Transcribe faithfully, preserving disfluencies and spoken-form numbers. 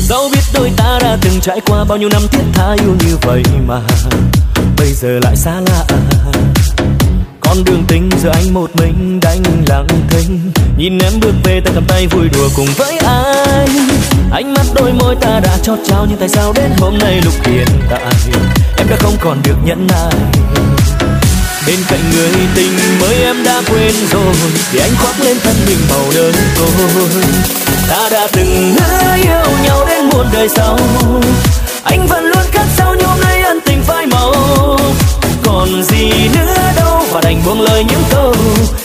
Dẫu biết đôi ta đã từng trải qua bao nhiêu năm thiết tha yêu như vậy mà bây giờ lại xa lạ. Con đường tình giờ anh một mình đánh lặng thinh, nhìn em bước về ta cầm tay vui đùa cùng với ai. Ánh mắt đôi môi ta đã chót trao, nhưng tại sao đến hôm nay lúc hiện tại em đã không còn được nhẫn nại. Bên cạnh người tình mới em đã quên rồi, thì anh khoác lên thân mình màu đơn côi. Ta đã từng hứa yêu nhau đến muôn đời sau, anh vẫn luôn khắc sâu như hôm nay ân tình phai màu. Còn gì nữa đâu, và đành buông lời những câu